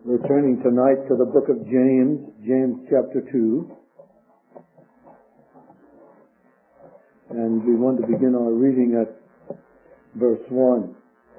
We're turning tonight to the book of James, James chapter 2. And we want to begin our reading at verse 1.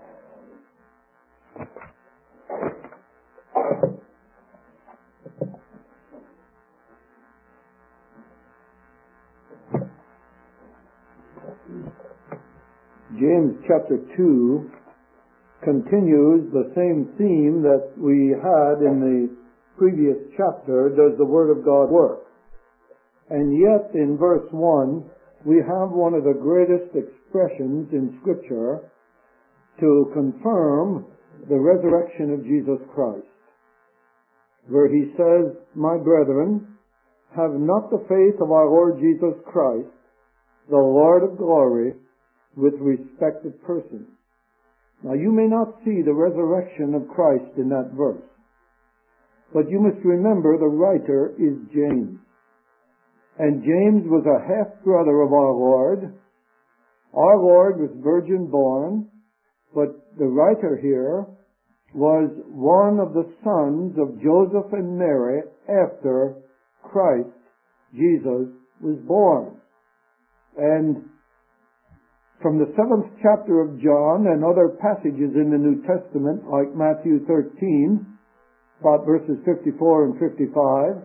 James chapter 2 continues the same theme that we had in the previous chapter. Does the Word of God work? And yet in verse 1 we have one of the greatest expressions in Scripture to confirm the resurrection of Jesus Christ, where he says, "My brethren, have not the faith of our Lord Jesus Christ, the Lord of glory, with respect of persons." Now you may not see the resurrection of Christ in that verse, but you must remember the writer is James. And James was a half-brother of our Lord. Our Lord was virgin born, but the writer here was one of the sons of Joseph and Mary after Christ, Jesus, was born. And from the 7th chapter of John and other passages in the New Testament, like Matthew 13, about verses 54 and 55,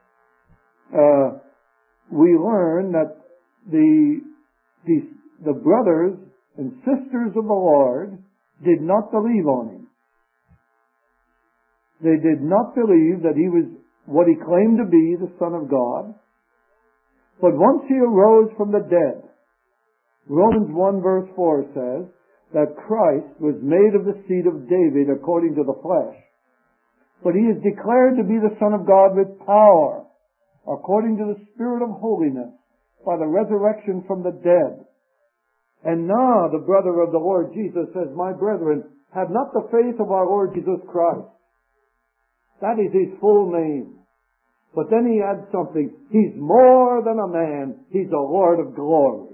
we learn that the brothers and sisters of the Lord did not believe on him. They did not believe that he was what he claimed to be, the Son of God. But once he arose from the dead, Romans 1 verse 4 says that Christ was made of the seed of David according to the flesh. But he is declared to be the Son of God with power, according to the Spirit of holiness, by the resurrection from the dead. And now the brother of the Lord Jesus says, "My brethren, have not the faith of our Lord Jesus Christ." That is his full name. But then he adds something. He's more than a man. He's a Lord of glory.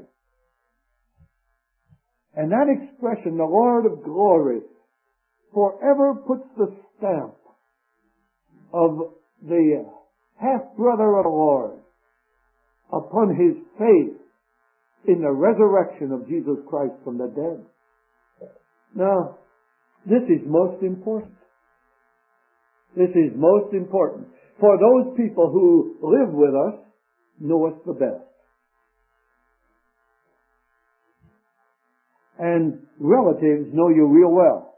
And that expression, the Lord of glory, forever puts the stamp of the half-brother of the Lord upon his faith in the resurrection of Jesus Christ from the dead. Now, this is most important. This is most important. For those people who live with us, know us the best. And relatives know you real well.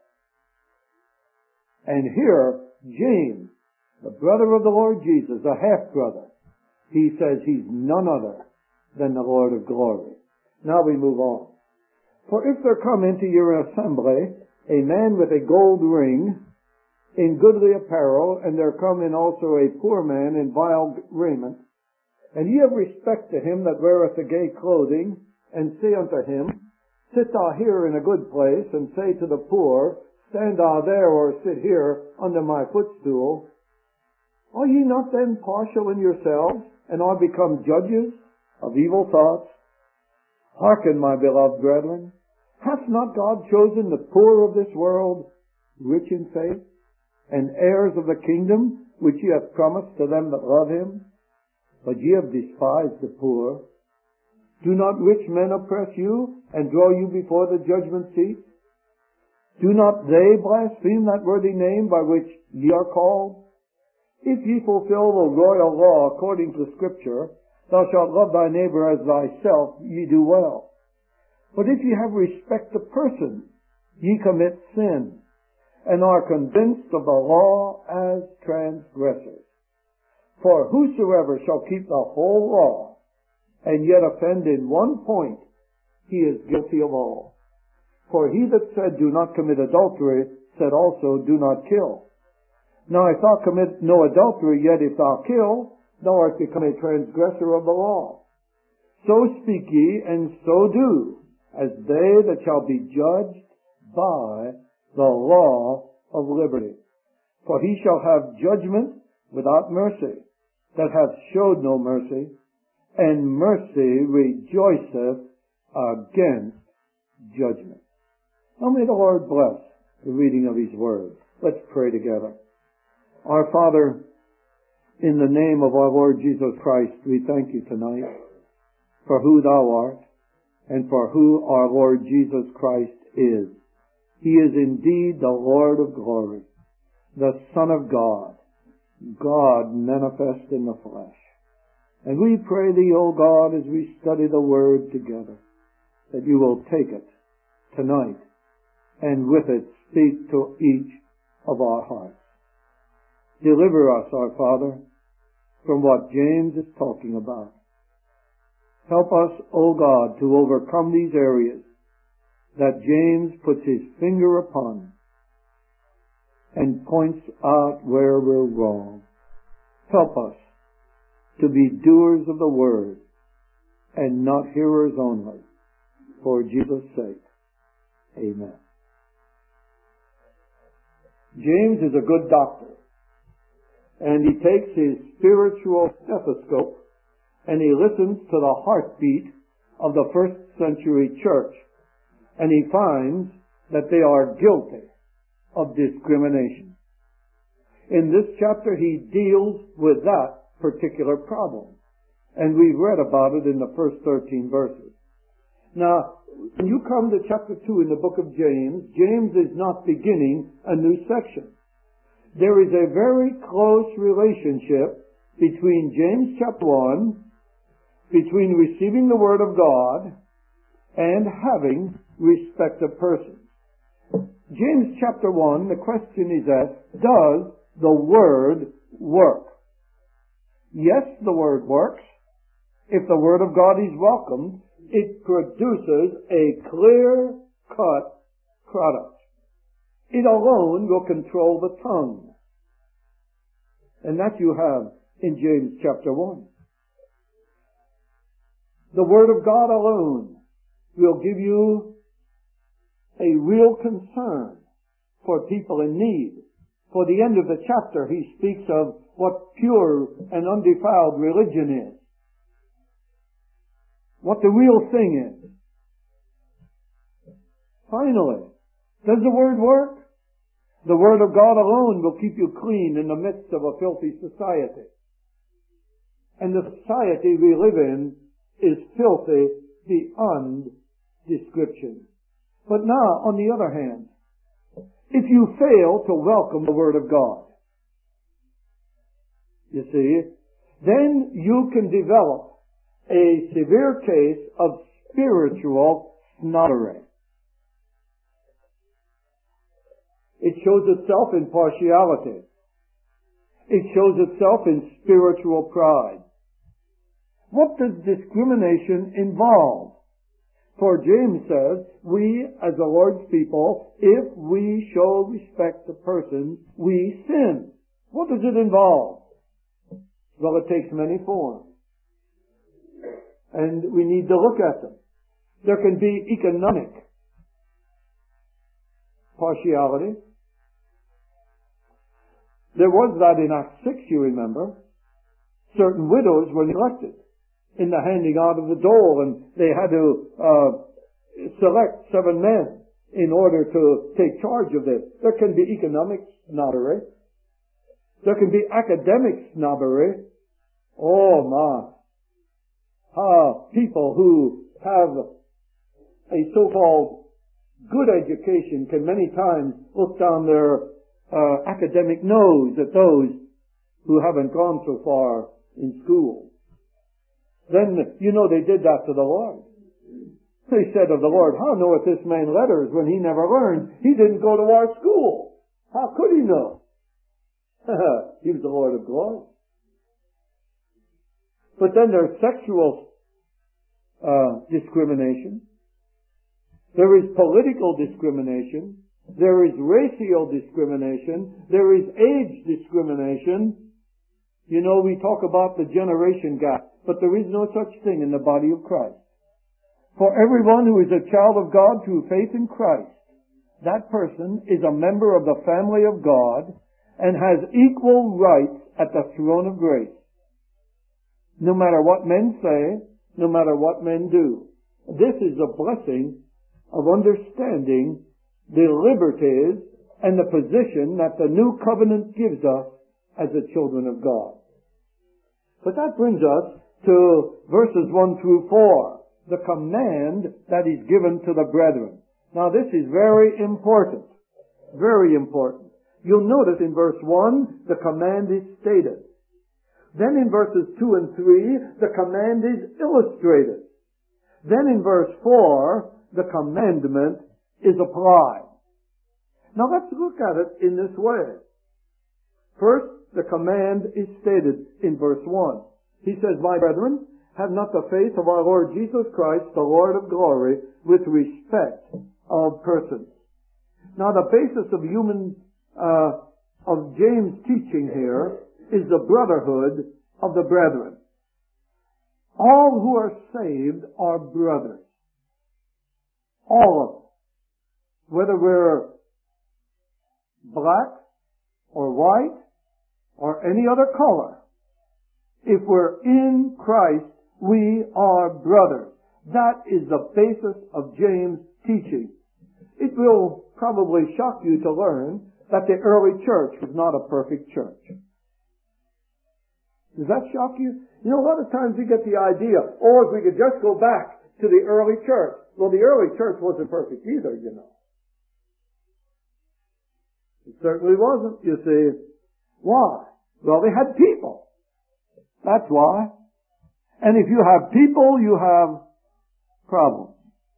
And here, James, the brother of the Lord Jesus, a half-brother, he says he's none other than the Lord of glory. Now we move on. "For if there come into your assembly a man with a gold ring in goodly apparel, and there come in also a poor man in vile raiment, and ye have respect to him that weareth the gay clothing, and say unto him, Sit thou here in a good place, and say to the poor, Stand thou there, or sit here under my footstool. Are ye not then partial in yourselves, and are become judges of evil thoughts? Hearken, my beloved brethren, hath not God chosen the poor of this world rich in faith, and heirs of the kingdom which he hath promised to them that love him? But ye have despised the poor. Do not rich men oppress you, and draw you before the judgment seat? Do not they blaspheme that worthy name by which ye are called? If ye fulfill the royal law according to Scripture, Thou shalt love thy neighbor as thyself, ye do well. But if ye have respect to persons, ye commit sin, and are convinced of the law as transgressors. For whosoever shall keep the whole law, and yet offend in one point, he is guilty of all. For he that said, Do not commit adultery, said also, Do not kill. Now if thou commit no adultery, yet if thou kill, thou art become a transgressor of the law. So speak ye, and so do, as they that shall be judged by the law of liberty. For he shall have judgment without mercy, that hath showed no mercy, and mercy rejoiceth against judgment. Now may the Lord bless the reading of His Word. Let's pray together. Our Father, in the name of our Lord Jesus Christ, we thank you tonight for who thou art and for who our Lord Jesus Christ is. He is indeed the Lord of glory, the Son of God, God manifest in the flesh. And we pray thee, O God, as we study the Word together, that you will take it tonight and with it speak to each of our hearts. Deliver us, our Father, from what James is talking about. Help us, O God, to overcome these areas that James puts his finger upon and points out where we're wrong. Help us to be doers of the Word and not hearers only, for Jesus' sake. Amen. James is a good doctor, and he takes his spiritual stethoscope and he listens to the heartbeat of the first century church, and he finds that they are guilty of discrimination. In this chapter he deals with that particular problem, and we've read about it in the first 13 verses. Now, when you come to chapter 2 in the book of James, James is not beginning a new section. There is a very close relationship between James chapter 1, between receiving the Word of God and having respect of persons. James chapter 1, the question is asked, does the Word work? Yes, the Word works. If the Word of God is welcomed, it produces a clear-cut product. It alone will control the tongue. And that you have in James chapter 1. The Word of God alone will give you a real concern for people in need. For the end of the chapter, he speaks of what pure and undefiled religion is. What the real thing is. Finally, does the Word work? The Word of God alone will keep you clean in the midst of a filthy society. And the society we live in is filthy beyond description. But now, on the other hand, if you fail to welcome the Word of God, you see, then you can develop a severe case of spiritual snobbery. It shows itself in partiality. It shows itself in spiritual pride. What does discrimination involve? For James says, we as the Lord's people, if we show respect to persons, we sin. What does it involve? Well, it takes many forms. And we need to look at them. There can be economic partiality. There was that in Acts 6, you remember. Certain widows were neglected in the handing out of the dole, and they had to select 7 men in order to take charge of this. There can be economic snobbery. There can be academic snobbery. Oh my! People who have a so-called good education can many times look down their academic nose at those who haven't gone so far in school. Then, you know, they did that to the Lord. They said of the Lord, how knoweth this man letters when he never learned? He didn't go to our school. How could he know? He was the Lord of glory. But then there's sexual discrimination. There is political discrimination. There is racial discrimination. There is age discrimination. You know, we talk about the generation gap, but there is no such thing in the body of Christ. For everyone who is a child of God through faith in Christ, that person is a member of the family of God and has equal rights at the throne of grace. No matter what men say, no matter what men do. This is a blessing of understanding the liberties and the position that the new covenant gives us as the children of God. But that brings us to verses 1 through 4, the command that is given to the brethren. Now this is very important. Very important. You'll notice in verse 1, the command is stated. Then in verses 2 and 3, the command is illustrated. Then in verse 4, the commandment is applied. Now let's look at it in this way. First, the command is stated in verse 1. He says, "My brethren, have not the faith of our Lord Jesus Christ, the Lord of glory, with respect of persons." Now the basis of James' teaching here is the brotherhood of the brethren. All who are saved are brothers. All of them. Whether we're black or white or any other color, if we're in Christ, we are brothers. That is the basis of James' teaching. It will probably shock you to learn that the early church was not a perfect church. Does that shock you? You know, a lot of times we get the idea, oh, if we could just go back to the early church. Well, the early church wasn't perfect either, you know. It certainly wasn't, you see. Why? Well, they had people. That's why. And if you have people, you have problems.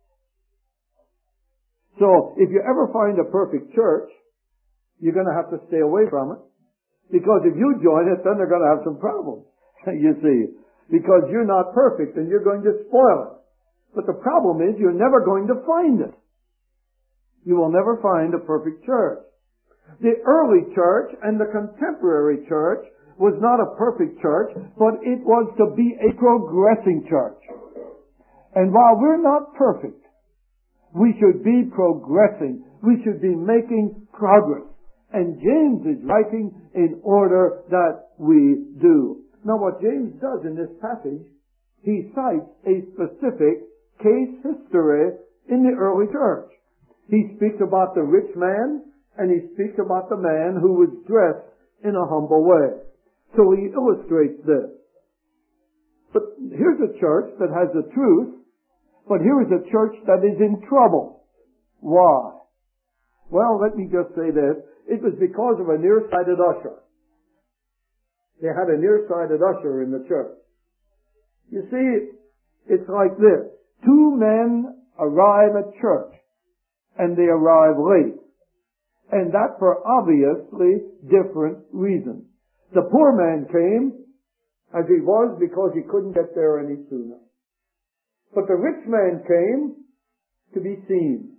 So, if you ever find a perfect church, you're going to have to stay away from it. Because if you join it, then they're going to have some problems. You see. Because you're not perfect and you're going to spoil it. But the problem is you're never going to find it. You will never find a perfect church. The early church and the contemporary church was not a perfect church, but it was to be a progressing church. And while we're not perfect, we should be progressing. We should be making progress. And James is writing in order that we do. Now what James does in this passage, he cites a specific case history in the early church. He speaks about the rich man, and he speaks about the man who was dressed in a humble way. So he illustrates this. But here's a church that has the truth, but here is a church that is in trouble. Why? Well, let me just say this. It was because of a nearsighted usher. They had a nearsighted usher in the church. You see, it's like this. Two men arrive at church, and they arrive late. And that for obviously different reasons. The poor man came as he was because he couldn't get there any sooner. But the rich man came to be seen.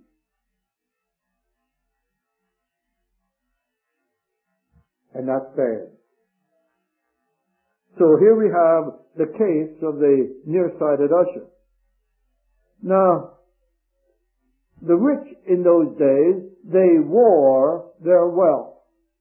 And that's bad. So here we have the case of the nearsighted usher. Now, the rich in those days, they wore their wealth.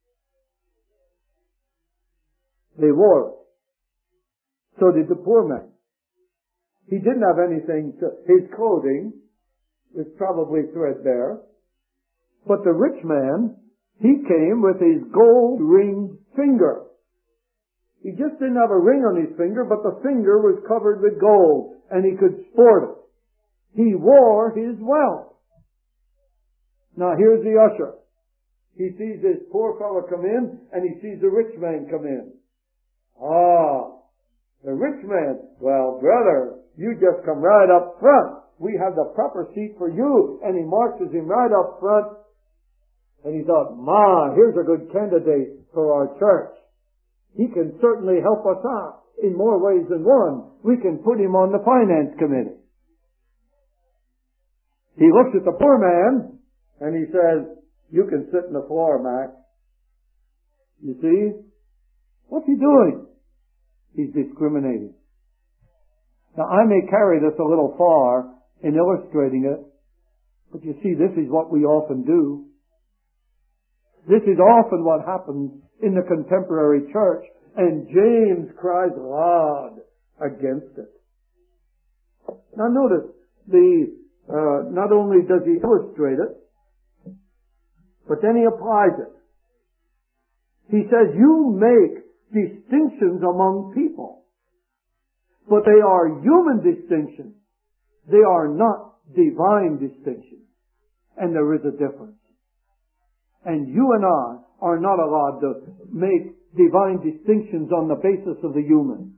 They wore it. So did the poor man. He didn't have anything his clothing was probably threadbare. But the rich man, he came with his gold-ringed finger. He just didn't have a ring on his finger, but the finger was covered with gold, and he could sport it. He wore his wealth. Now here's the usher. He sees this poor fellow come in, and he sees the rich man come in. Ah, the rich man. Well, brother, you just come right up front. We have the proper seat for you. And he marches him right up front. And he thought, here's a good candidate for our church. He can certainly help us out in more ways than one. We can put him on the finance committee. He looks at the poor man, and he says, you can sit on the floor, Mac. You see? What's he doing? He's discriminating. Now, I may carry this a little far in illustrating it, but you see, this is what we often do. This is often what happens in the contemporary church, and James cries loud against it. Now notice, not only does he illustrate it, but then he applies it. He says, you make distinctions among people, but they are human distinctions. They are not divine distinctions. And there is a difference. And you and I are not allowed to make divine distinctions on the basis of the human.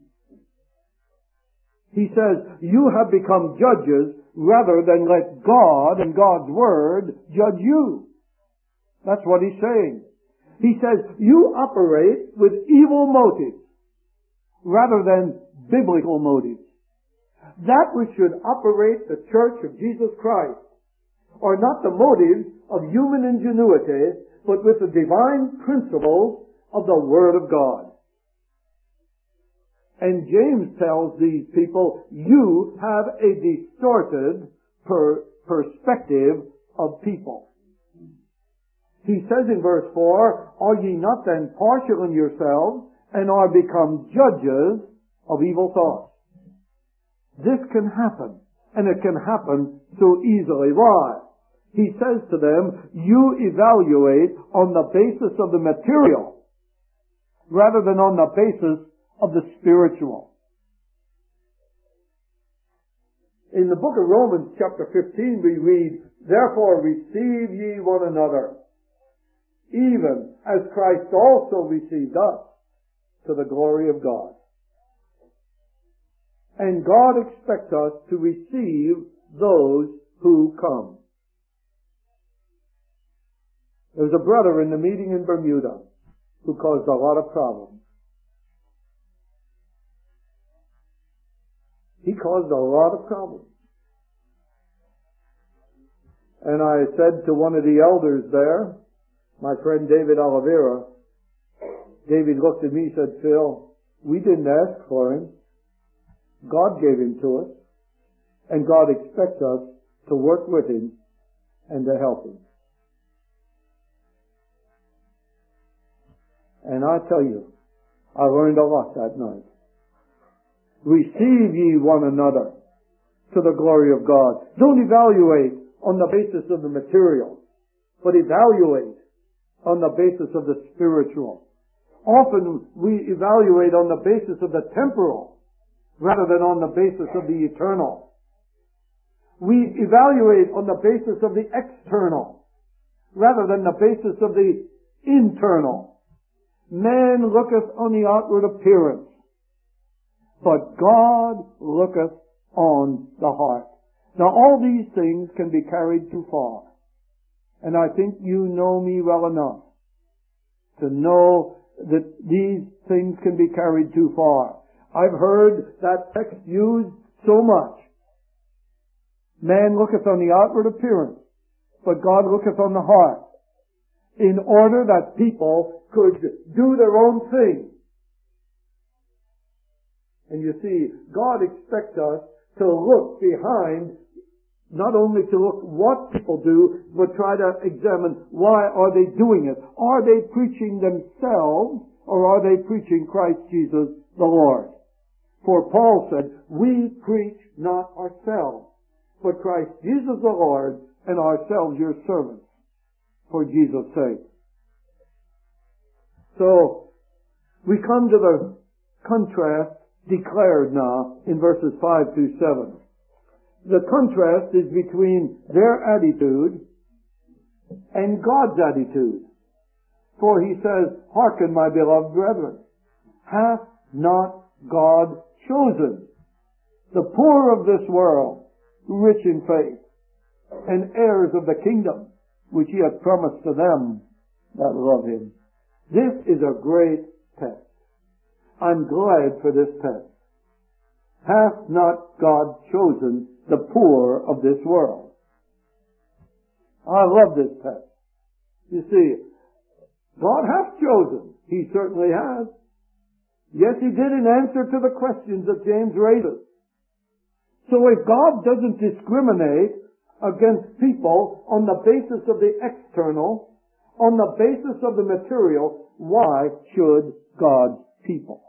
He says, you have become judges rather than let God and God's Word judge you. That's what he's saying. He says, you operate with evil motives rather than biblical motives. That which should operate the Church of Jesus Christ are not the motives of human ingenuity, but with the divine principles of the Word of God. And James tells these people, you have a distorted perspective of people. He says in verse 4, are ye not then partial in yourselves, and are become judges of evil thoughts? This can happen, and it can happen so easily. Why? He says to them, you evaluate on the basis of the material, rather than on the basis of the spiritual. In the book of Romans chapter 15 we read, therefore receive ye one another, even as Christ also received us, to the glory of God. And God expects us to receive those who come. There was a brother in the meeting in Bermuda who caused a lot of problems. He caused a lot of problems. And I said to one of the elders there, my friend David Oliveira, David looked at me and said, Phil, we didn't ask for him. God gave him to us. And God expects us to work with him and to help him. And I tell you, I learned a lot that night. Receive ye one another to the glory of God. Don't evaluate on the basis of the material, but evaluate on the basis of the spiritual. Often we evaluate on the basis of the temporal rather than on the basis of the eternal. We evaluate on the basis of the external rather than the basis of the internal. Man looketh on the outward appearance, but God looketh on the heart. Now all these things can be carried too far. And I think you know me well enough to know that these things can be carried too far. I've heard that text used so much. Man looketh on the outward appearance, but God looketh on the heart, in order that people could do their own thing. And you see, God expects us to look behind, not only to look what people do, but try to examine why are they doing it. Are they preaching themselves, or are they preaching Christ Jesus the Lord? For Paul said, we preach not ourselves, but Christ Jesus the Lord, and ourselves your servants, for Jesus' sake. So, we come to the contrast declared now in verses 5 through 7. The contrast is between their attitude and God's attitude. For he says, hearken, my beloved brethren, hath not God chosen the poor of this world, rich in faith, and heirs of the kingdom, which he hath promised to them that love him? This is a great text. I'm glad for this text. Hath not God chosen the poor of this world? I love this text. You see, God hath chosen. He certainly has. Yes, he did in answer to the questions that James raises. So if God doesn't discriminate against people on the basis of the external, on the basis of the material, why should God's people?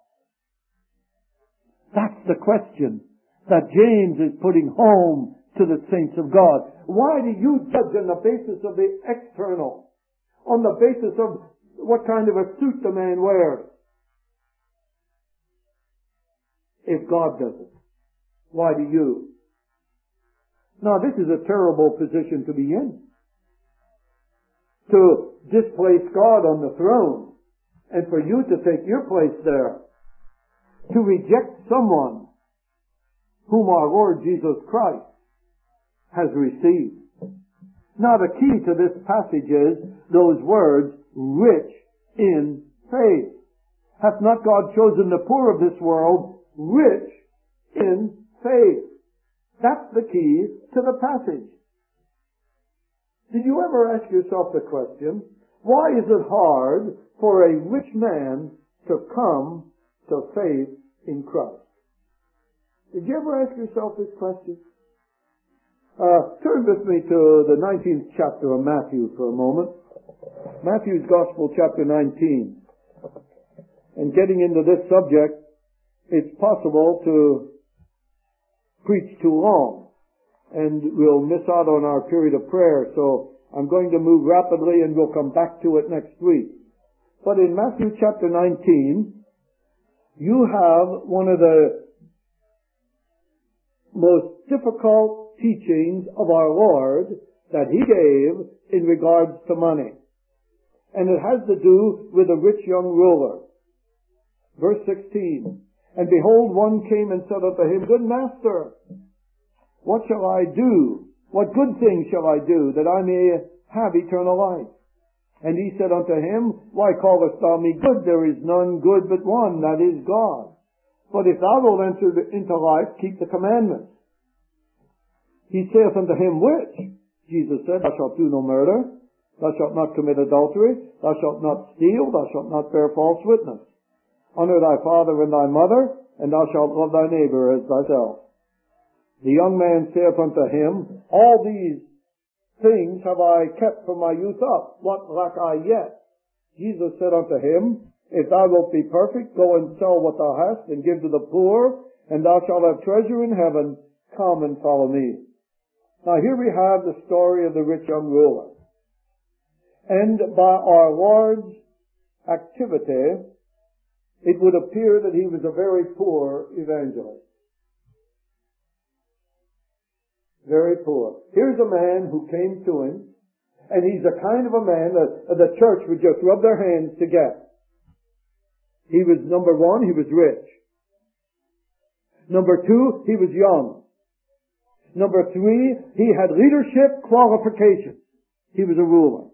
That's the question that James is putting home to the saints of God. Why do you judge on the basis of the external? On the basis of what kind of a suit the man wears. If God does it, why do you? Now this is a terrible position to be in. To displace God on the throne, and for you to take your place there. To reject someone whom our Lord Jesus Christ has received. Now the key to this passage is those words, rich in faith. Hath not God chosen the poor of this world rich in faith? That's the key to the passage. Did you ever ask yourself the question, why is it hard for a rich man to come to faith in Christ? Did you ever ask yourself this question? Turn with me to the 19th chapter of Matthew for a moment. Matthew's Gospel, chapter 19. And getting into this subject, it's possible to preach too long, and we'll miss out on our period of prayer, so I'm going to move rapidly and we'll come back to it next week. But in Matthew chapter 19, you have one of the most difficult teachings of our Lord that He gave in regards to money. And it has to do with a rich young ruler. Verse 16, And behold, one came and said unto him, Good master, what shall I do? What good thing shall I do that I may have eternal life? And he said unto him, Why callest thou me good? There is none good but one, that is God. But if thou wilt enter into life, keep the commandments. He saith unto him, Which? Jesus said, Thou shalt do no murder, thou shalt not commit adultery, thou shalt not steal, thou shalt not bear false witness. Honor thy father and thy mother, and thou shalt love thy neighbor as thyself. The young man saith unto him, All these things have I kept from my youth up. What lack I yet? Jesus said unto him, If thou wilt be perfect, go and sell what thou hast, and give to the poor, and thou shalt have treasure in heaven. Come and follow me. Now here we have the story of the rich young ruler. And by our Lord's activity, it would appear that he was a very poor evangelist. Very poor. Here's a man who came to him, and he's the kind of a man that the church would just rub their hands to get. He was, number one, he was rich. Number two, he was young. Number three, he had leadership qualifications. He was a ruler.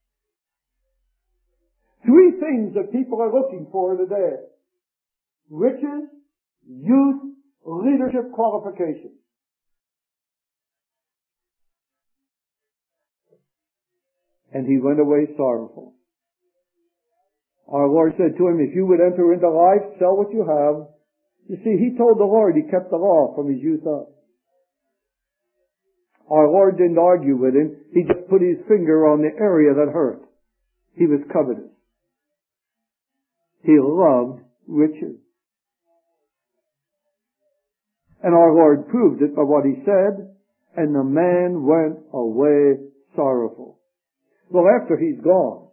Three things that people are looking for today. Riches, youth, leadership qualifications. And he went away sorrowful. Our Lord said to him, If you would enter into life, sell what you have. You see, he told the Lord he kept the law from his youth up. Our Lord didn't argue with him. He just put his finger on the area that hurt. He was covetous. He loved riches. And our Lord proved it by what he said, and the man went away sorrowful. Well, after he's gone,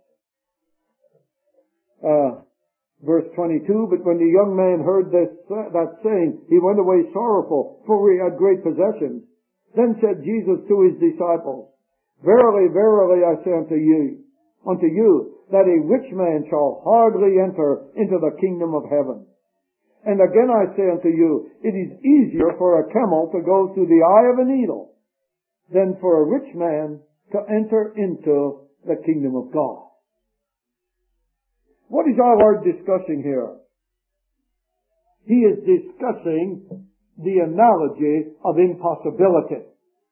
verse 22, But when the young man heard that saying, he went away sorrowful, for he had great possessions. Then said Jesus to his disciples, Verily, verily, I say unto you, that a rich man shall hardly enter into the kingdom of heaven. And again I say unto you, it is easier for a camel to go through the eye of a needle than for a rich man to enter into the kingdom of God. What is our Lord discussing here? He is discussing the analogy of impossibility.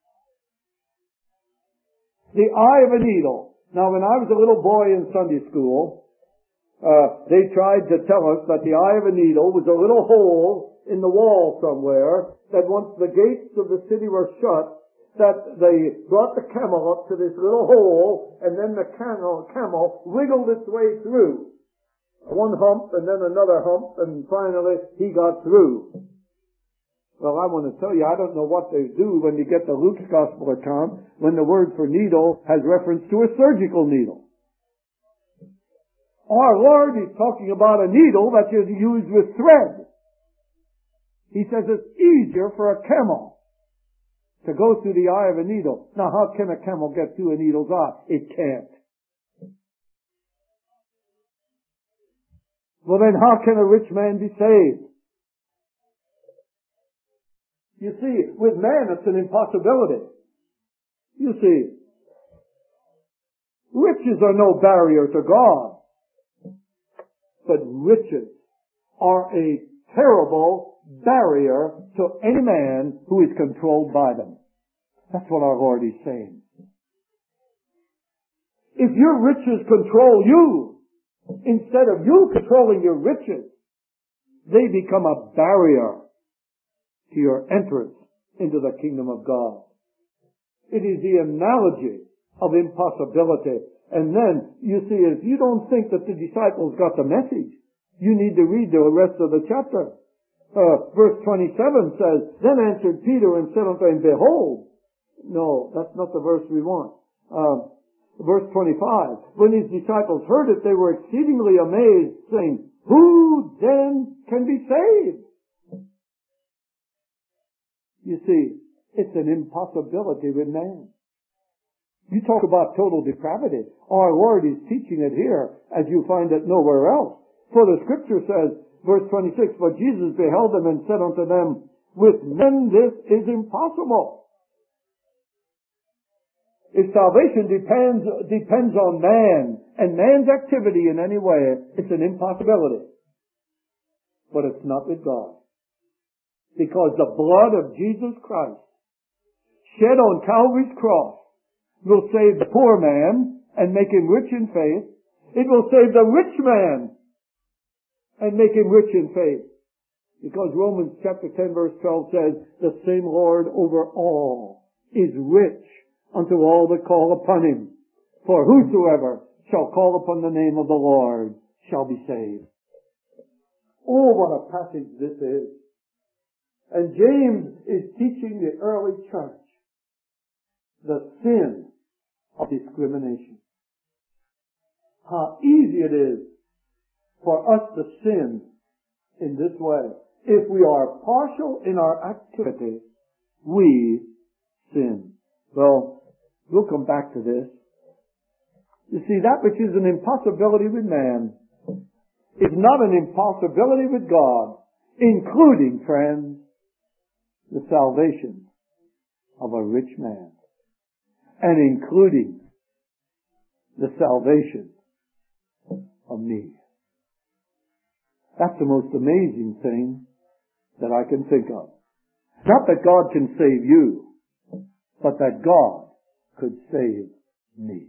The eye of a needle. Now, when I was a little boy in Sunday school, they tried to tell us that the eye of a needle was a little hole in the wall somewhere, that once the gates of the city were shut, that they brought the camel up to this little hole, and then the camel wiggled its way through. One hump, and then another hump, and finally he got through. Well, I want to tell you, I don't know what they do when you get the Luke's Gospel account, when the word for needle has reference to a surgical needle. Our Lord is talking about a needle that is used with thread. He says it's easier for a camel to go through the eye of a needle. Now, how can a camel get through a needle's eye? It can't. Well, then how can a rich man be saved? You see, with man it's an impossibility. You see, riches are no barrier to God, but riches are a terrible barrier to any man who is controlled by them. That's what our Lord is saying. If your riches control you, instead of you controlling your riches, they become a barrier to your entrance into the kingdom of God. It is the analogy of impossibility. And then, you see, if you don't think that the disciples got the message, you need to read the rest of the chapter. Verse 27 says, Then answered Peter and said unto him, Behold. No, that's not the verse we want. Verse 25. When his disciples heard it, they were exceedingly amazed, saying, Who then can be saved? You see, it's an impossibility with man. You talk about total depravity. Our Lord is teaching it here as you find it nowhere else. For the scripture says, verse 26, But Jesus beheld them and said unto them, With men this is impossible. If salvation depends on man and man's activity in any way, it's an impossibility. But it's not with God. Because the blood of Jesus Christ shed on Calvary's cross will save the poor man and make him rich in faith. It will save the rich man and make him rich in faith. Because Romans chapter 10 verse 12 says, The same Lord over all is rich unto all that call upon him. For whosoever shall call upon the name of the Lord shall be saved. Oh, what a passage this is. And James is teaching the early church the sin of discrimination. How easy it is for us to sin in this way. If we are partial in our activity, we sin. Well, we'll come back to this. You see, that which is an impossibility with man is not an impossibility with God, including, friends, the salvation of a rich man, and including the salvation of me. That's the most amazing thing that I can think of. Not that God can save you, but that God could save me.